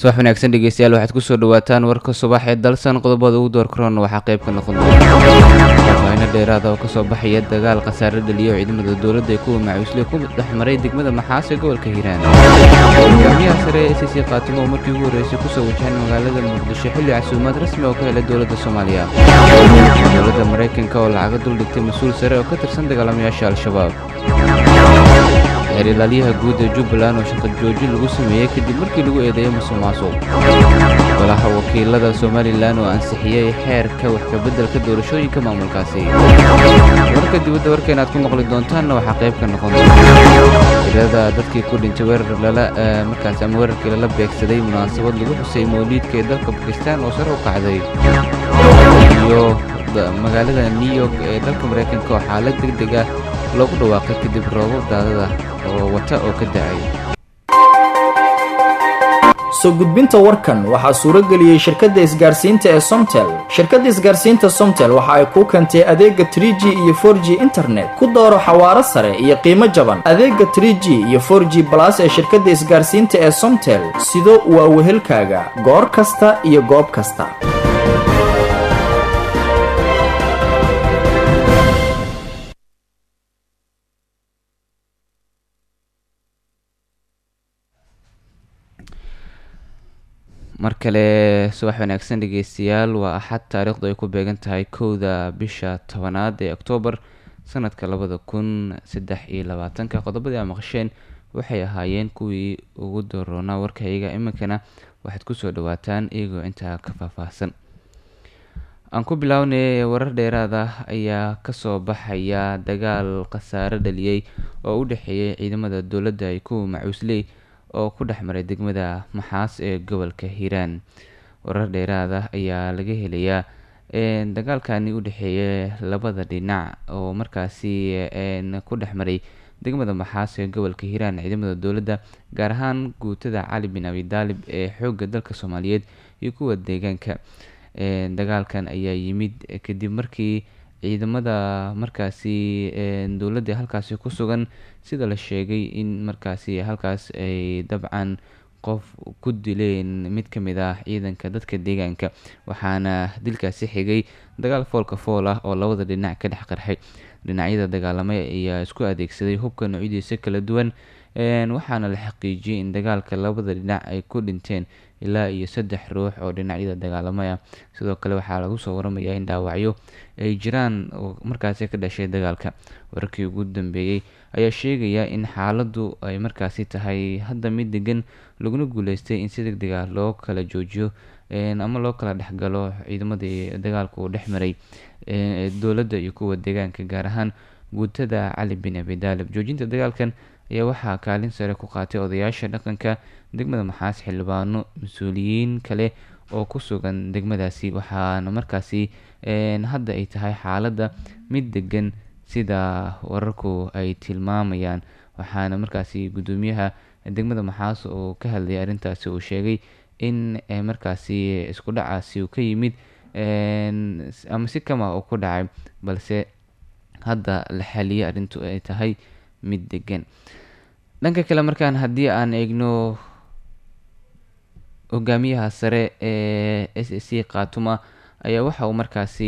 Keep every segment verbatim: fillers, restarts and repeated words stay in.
subax wanaagsan dhegeystayaal waxaad kusoo dhawaataan warka subax ee dalsan qodobada ugu door korona waxaa qayb ka noqon doona faahfaahin dheeraad ah oo kasoo baxaya dagaal khasaare dhaliyo ciidamada dowladda ee kuwa macawisle ku dhexmaray degmada maxaas ee gobolka hiiraan hogaamiyaha sare ee c c qaatimo oo markii ugu horreysay kusoo wajahan magaalada muqdisho xilli casuumaad rasmi oo ka helay dowladda soomaaliya dowladda maraykanka oo lacaga dul dhigtay mas-uul sare oo ka tirsan dagaalamayaasha al-shabaab xeerlaaliyaha guud ee jubbaland oo shaqo joojin lagu sameeyey kadib markii lagu eedeeyay musuqmaasuq golaha wakiilada somalilan oo ansixiyey xeerka wax ka beddelka doorashooyinka maamulkaasi warka dibadda warkeena aad ku maqli doontaanna waxaa qayb ka noqon doona tirada dadkii ku dhintay weerar lala markaas ama weerarkii lala beegsaday munaasabad lagu xusay mawliidka ee dalka bakistan oo sare u kacday iyo magaalada new york ee dalka maraykanka oo xaalad deg deg ah loogu dhawaaqay kadib roobab daadada oo wata oo ka da'ay soo gudbinta warkan waxaa suuro geliyey shirkadda isgaarsiinta ee Somtel. Shirkadda isgaarsiinta Somtel waxa ay ku keentay adeega three G iyo four G internet ku dooro xawaaro sare iyo qiimo jaban. Adeega three G iyo four G plus ee shirkadda isgaarsiinta ee Somtel sidoo waa wehelkaaga goor kasta iyo goob kasta. mar kale subax wanaagsan dhegeystayaal waa axad taariikhdu ay ku beegan tahay kowda bisha tobanaad ee oktoobar sanadka labada kun saddex iyo labaatanka qodobadii aa maqasheen waxay ahaayeen kuwii ugu dooroonaa warkayga iminkana waxaad kusoo dhawaataan iyagoo intaa ka faahfaahsan aan ku bilownay warar dheeraad ah ayaa kasoo baxaya dagaal khasaare dhaliyey oo u dhexeeyay ciidamada dowladda ay kuwa macuusley oo ku dhex maray degmada maxaas ee gobolka hiiraan warar dheeraad ah ayaa laga helayaa dagaalkani u dhexeeya labada dhinac oo markaasi ku dhex maray degmada maxaas ee gobolka hiiraan ciidamada dowladda gaar ahaan guutada cali bin abi daalib ee xoogga dalka soomaaliyeed iyo kuwa deegaanka dagaalkan ayaa yimid kadib markii ciidamada markaasi dowladda halkaasi ku sugan sida la sheegay in markaasi halkaas ay dabcan qof ku dileen mid ka mid ah ciidanka dadka deegaanka waxaana dilkaasi xigay dagaal foolka fool ah oo labada dhinac ka dhex qarxay dhinacyada dagaalamay ayaa isku adeegsaday hubka noocyadiisa kala duwan waxaana la xaqiijiyey in dagaalka labada dhinac ay ku dhinteen ilaa iyo saddex ruux oo dhinacyada dagaalamaya sidoo kale waxaa lagu soo waramayaa in dhaawacyo ay jiraan oo markaasi ka dhashay dagaalka wararkii ugu dambeeyey ayaa sheegaya in xaaladdu ay markaasi tahay hadda mid degan laguna guuleystay in si deg deg ah loo kala joojiyo ama loo kala dhexgalo ciidamadii dagaalka uu dhex maray dowladda iyo kuwa deegaanka gaar ahaan guutada cali bin abi daalib joojinta dagaalkan ayaa waxaa kaalin sare ku qaatay odayaasha dhaqanka degmada maxaas xildhibaano mas-uuliyiin kale oo ku sugan degmadaasi waxaana markaasi hadda ay tahay xaaladda mid degan sida wararku ay tilmaamayaan waxaana markaasi guddoomiyaha degmada maxaas oo ka hadlayay arrintaasi uu sheegay in markaasi isku dhacaasi uu ka yimid ama si kama uu ku dhacay balse hadda la xaliyay arrintu ay tahay mid degan dhanka kale markaan haddii aan eegno hogaamiyaha sare ee s c qaatuma ayaa waxa uu markaasi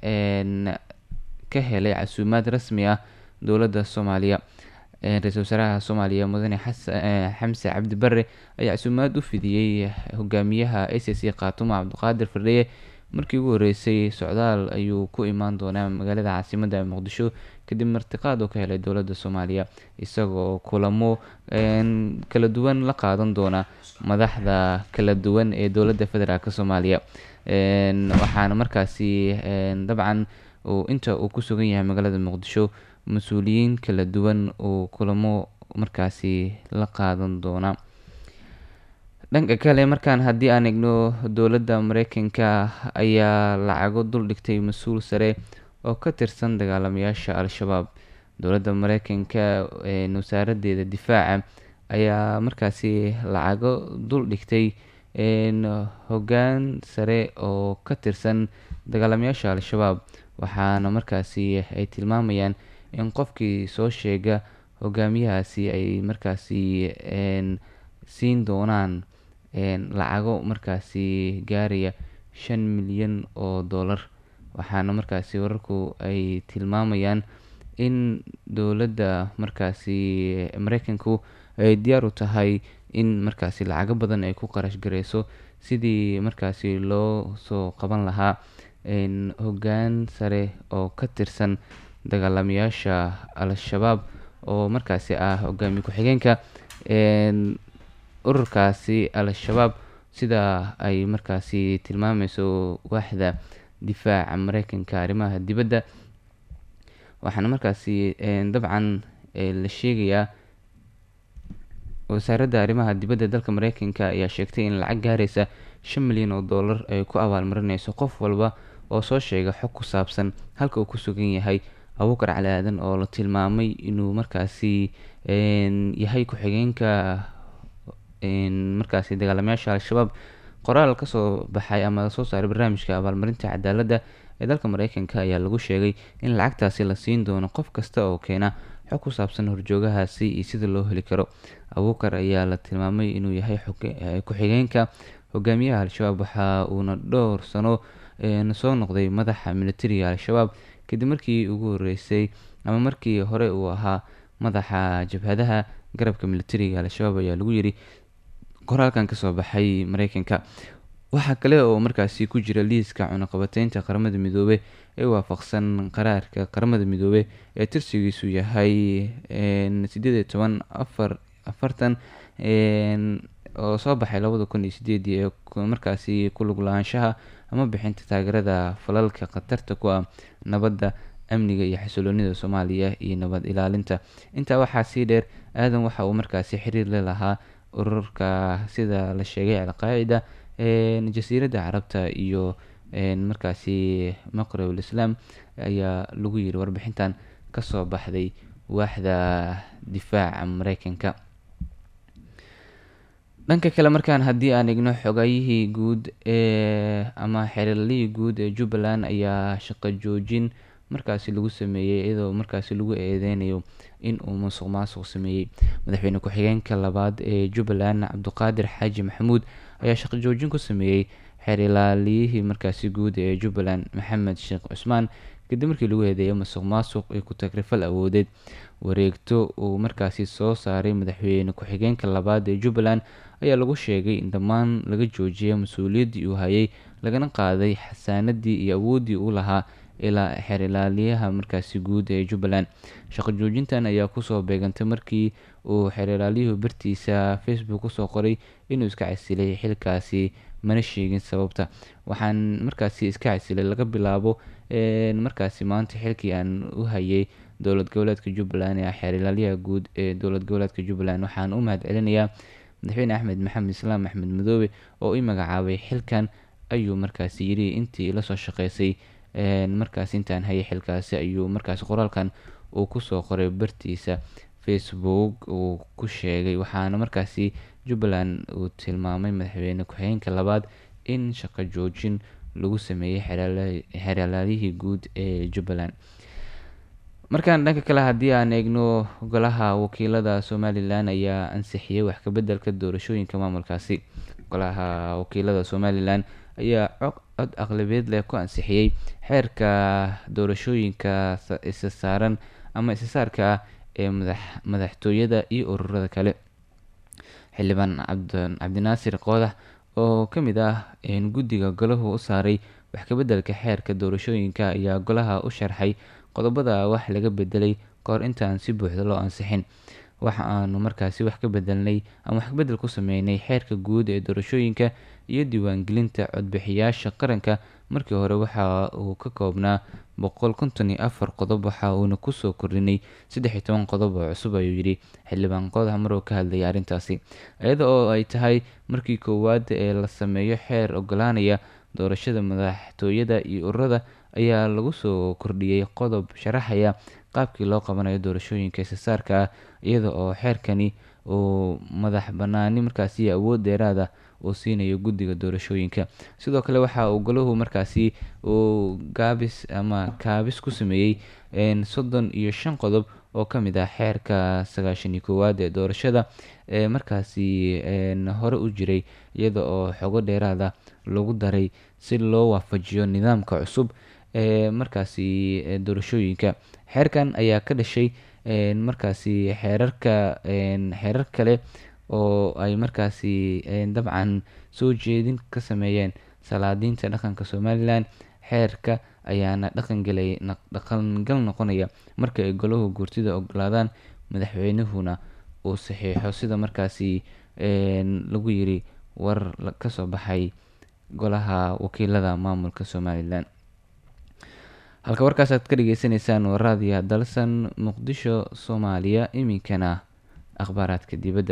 ka helay casuumaad rasmi ah dowladda soomaaliya ra-iisul wasaaraha soomaaliya mudane xamse cabdi bare ayaa casuumaad u fidiyey hogaamiyaha s c qaatuma cabdiqaadir fardheye markii ugu horreysay socdaal ayuu ku imaan doonaa magaalada caasimadda muqdisho kadib martiqaad oo ka helay dowladda soomaaliya isagoo kulamo kala duwan la qaadan doona madaxda kala duwan ee dowladda federaalk soomaaliya waxaana markaasi dabcan inta uu ku sugan yahay magaalada muqdisho mas-uuliyiin kala duwan oo kulamo markaasi la qaadan doona dhanka kale markaan haddii aan eegno dowladda maraykanka ayaa lacago dul dhigtay mas-uul sare oo ka tirsan dagaalamayaasha al-shabaab dowladda maraykanka wasaaradeeda difaaca ayaa markaasi lacago dul dhigtay hoggaan sare oo ka tirsan dagaalamayaasha al-shabaab waxaana markaasi ay tilmaamayaan in qofkii soo sheega hogaamiyahaasi ay markaasi siin doonaan lacago markaasi gaaraya shan milyan oo dollar, waxaana markaasi wararku ay tilmaamayaan in dowladda markaasi mareykanku ay diyaar u tahay in markaasi lacago badan ay ku qarash gareyso sidii markaasi loo soo qaban lahaa hoggaan sare oo ka tirsan dagaalamayaasha al-shabaab oo markaasi ah hogaamiye ku-xigeenka ururkaasi al-shabaab sida ay markaasi tilmaameyso waaxda difaaca mareykanka arrimaha dibadda. waxaana markaasi dabcan la sheegayaa wasaaradda arrimaha dibadda dalka mareykanka ayaa sheegtay in lacag gaaraysa shan milyan oo dollar ay ku abaalmarineyso qof walba oo soo sheega xog ku saabsan halka uu ku sugan yahay abuukar cali aadan oo la tilmaamay inuu markaasi yahay ku-xigeenka markaasi dagaalamayaasha al-shabaab. qoraal kasoo baxay ama soo saaray barnaamijka abaalmarinta cadaaladda ee dalka mareykanka ayaa lagu sheegay in lacagtaasi la siin doono qof kasta oo keena xog ku saabsan horjoogahaasi iyo sida loo heli karo. abuukar ayaa la tilmaamay inuu yahay ku-xigeenka hogaamiyaha al-shabaab, waxa uuna dhowr sano soo noqday madaxa militariga al-shabaab kadib markii ugu horeysay ama markii hore uu ahaa madaxa jabhadaha garabka militariga al-shabaab ayaa lagu yiri qoraalkan kasoo baxay mareykanka. waxaa kale oo markaasi ku jira liiska cunaqabateynta qaramada midoobey ee waafaqsan qaraarka qaramada midoobey ee tirsigiisu yahay sideed iyo toban afar afartan oo soo baxay labada kun iyo sideedii ee markaasi ku lug lahaanshaha ama bixinta taageerada falalka khatarta ku ah nabadda, amniga iyo xasiloonida Soomaaliya iyo nabad ilaalinta. intaa waxaa sii dheer, aadan waxa uu markaasi xiriir la lahaa ururka sida la sheegay al-qaacida jasiiradda carabta iyo markaasi maqribul islaam ayaa lagu yiri warbixintan kasoo baxday waaxda difaaca mareykanka. dhanka kale markaan haddii aan eegno xogayihii guud ee ama xeeralihii guud ee Jubbaland ayaa shaqo joojin markaasi lagu sameeyey iyadoo markaasi lagu eedeynayo in uu musuq maasuq sameeyey. madaxweyne ku-xigeenka labaad ee Jubbaland Cabdiqaadir Xaaji Maxamuud ayaa shaqo joojin ku sameeyey xeer ilaaliyihii markaasi guud ee Jubbaland Maxamed Sheekh Cusmaan kadib markii lagu eedeeyay musuq maasuq iyo ku tagrifal awoodeed. wareegto uu markaasi soo saaray madaxweyne ku-xigeenka labaad ee Jubbaland ayaa lagu sheegay in dhammaan laga joojiyay mas-uuliyaddii uu hayay lagana qaaday xasaanadii iyo awooddii uu lahaa ilaa xeer ilaaliyaha markaasi guud ee Jubbaland. shaqo joojintan ayaa kusoo beegantay markii uu xeer ilaaliyuhu bartiisa Facebook kusoo qoray inuu iska casilay xilkaasi mana sheegin sababta. waxaan markaasi iska casilay laga bilaabo markaasi maanta xilkii aan u hayay dowlad goboleedka Jubbaland ee xeer ilaaliyaha guud ee dowlad goboleedka Jubbaland. waxaan u mahad celinayaa madaxweyne Axmed Maxamed Islaam Axmed Madoobe oo i magacaabay xilkan, ayuu markaasi yiri intii la soo shaqeysay markaasi intaan hayay xilkaasi, ayuu markaasi qoraalkan uu kusoo qoray bartiisa Facebook uu ku sheegay. waxaana markaasi Jubbaland uu tilmaamay madaxweyne ku-xigeenka labaad in shaqo joojin lagu sameeyey xeer ilaaliyihii guud ee Jubbaland. markaan dhanka kale haddii aan eegno golaha wakiilada Somaliland ayaa ansixiyey wax ka beddelka doorashooyinka maamulkaasi. golaha wakiilada Somaliland ayaa cod aqlabiyad leh ku ansixiyey xeerka doorashooyinka isa saaran ama isa saarka ah ee madax madaxtooyada iyo ururada kale. xildhibaan cabdinaasir qoodax oo ka mid ah guddiga golahu u saaray wax ka beddelka xeerka doorashooyinka ayaa golaha u sharxay qodobada wax laga bedelay kahor intaan si buuxda loo ansixin. waxa aanu markaasi wax ka bedelnay ama wax ka bedel ku sameynay xeerka guud ee doorashooyinka iyo diiwaangelinta codbixiyaasha qaranka. markii hore waxa uu ka koobnaa boqol konton iyo afar qodob, waxa uuna kusoo kordhinay saddex iyo toban qodob oo cusub, ayuu yidhi xildhibaan qoodax mar uu ka hadlayay arrintaasi. iyada oo ay tahay markii koowaad ee la sameeyo xeer ogolaanaya doorashada madaxtooyada iyo ururada ayaa lagu soo kordhiyey qodob sharaxaya qaabkii loo qabanayo doorashooyinka isa saarka ah, iyada oo xeerkani uu madax banaani markaasi awood dheeraad ah uu siinayo guddiga doorashooyinka. sidoo kale waxa uu golahu markaasi uu gaabis ama kaabis ku sameeyey soddon iyo shan qodob oo ka mid ah xeerka sagaashan iyo koowaad ee doorashada ee markaasi hore u jiray, iyada oo xogo dheeraada lagu daray si loo waafajiyo nidaamka cusub ee markaasi doorashooyinka. Xeerkan ayaa ka dhashay markaasi xeerarka xeerar kale oo ay markaasi dabcan soo jeedin ka sameeyeen salaadiinta dhaqanka Somaliland. Xeerka ayaana dhaqangalay dhaqangal noqonaya marka ay golaha guurtida ogolaadaan, madaxweynuhuna uu saxiixo, sida markaasi lagu yiri war ka soo baxay golaha wakiilada maamulka Somaliland. halka warkaas aad ka dhageysanaysaan waa raadiyaha dalsan Muqdisho, Soomaaliya. iminkana akhbaaraadka dibadda.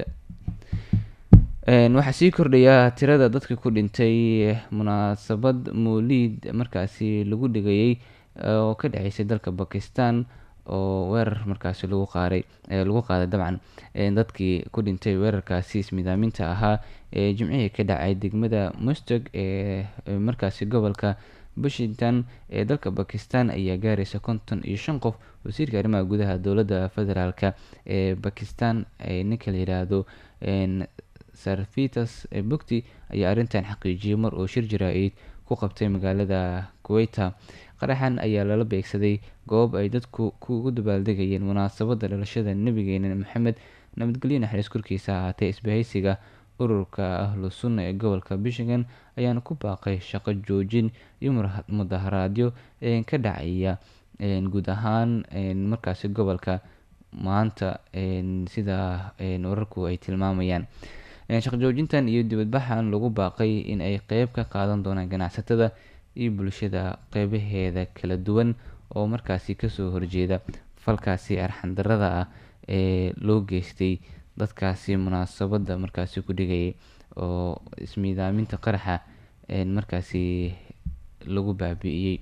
waxaa sii kordhaya tirada dadka ku dhintay munaasabad mawliid markaasi lagu dhigayay oo ka dhaceysay dalka Bakistan, oo weerar markaasi lagu qaaday lagu qaaday dabcan dadkii ku dhintay weerarkaasi ismidaaminta ahaa ee jimcihii ka dhacay degmada Mustaq ee markaasi gobolka Washington ee dalka Bakistan ayaa gaaraysa konton iyo shan qof. wasiirka arrimaha gudaha dowladda federaalka ee Bakistan ee ninka la yiraahdo Sarfitas Bukti ayaa arrintan xaqiijiyay mar uu shir jaraa'id ku qabtay magaalada Quetta. qaraxan ayaa lala beegsaday goob ay dadku kugu dabaaldegayeen munaasabadda dhalashada nabigeena Maxamed, nabadgelyo naxariis korkiisa ahaatee. isbahaysiga ururka ahlu sunna ee gobolka Michigan ayaana ku baaqay shaqo joojin iyo mudaharaadyo ka dhacaya guud ahaan markaasi gobolka maanta, sida wararku ay tilmaamayaan. shaqo joojintan iyo dibadbaxan lagu baaqay in ay qeyb ka qaadan doonaan ganacsatada iyo bulshada qeybaheeda kala duwan oo markaasi kasoo horjeeda falkaasi arxan darrada ah ee loo geystay dadkaasi munaasabadda markaasi ku dhigayay oo ismiidaaminta qaraxa markaasi lagu baabi'iyey.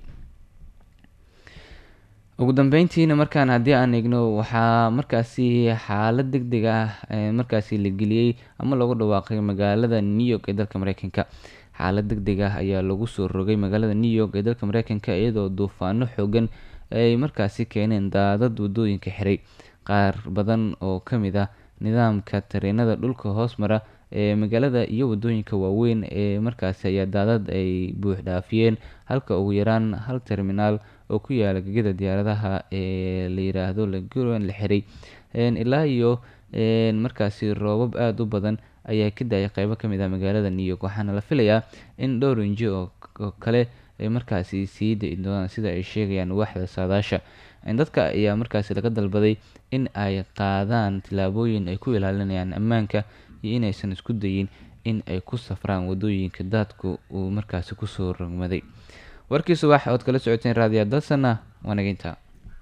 ugu dambeyntiina markaan haddii aan eegno, waxaa markaasi xaalad degdeg ah markaasi la geliyey ama lagu dhawaaqay magaalada New York ee dalka Mareykanka. xaalad degdeg ah ayaa lagu soo rogay magaalada New York ee dalka Mareykanka iyadoo duufaano xoogan ay markaasi keeneen daadad wadooyinka xiray. qaar badan oo ka mid ah nidaamka tareenada dhulka hoos mara ee magaalada iyo wadooyinka waaweyn ee markaasi ayaa daadad ay buux dhaafiyeen, halka ugu yaraan hal terminaal oo ku yaala gegida diyaaradaha ee la yiraahdo Laguardia la xiray. ilaa iyo markaasi roobab aada u badan ayaa ka da'ay qaybo ka mid ah magaalada New York, waxaana la filayaa in dhowr inji oo kale ay markaasi sii da'i doonaan sida ay sheegayaan waaxda saadaasha. dadka ayaa markaasi laga dalbaday in ay qaadaan tillaabooyin ay ku ilaalinayaan ammaanka iyo inaysan isku dayin in ay ku safraan wadooyinka daadku uu markaasi kusoo rogmaday. warkii subax ood kala socoteen raadiyaha dalsana waa naginta.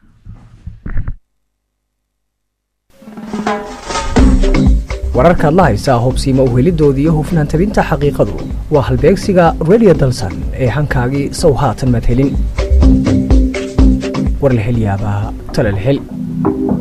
wararkaad la haysaa hubsiima uhelidoodii iyo hufnaan tabinta xaqiiqadu waa halbeegsiga radio dalsan ee hankaagii sow haatan maad helin. war la hel yaabaa tala la hel.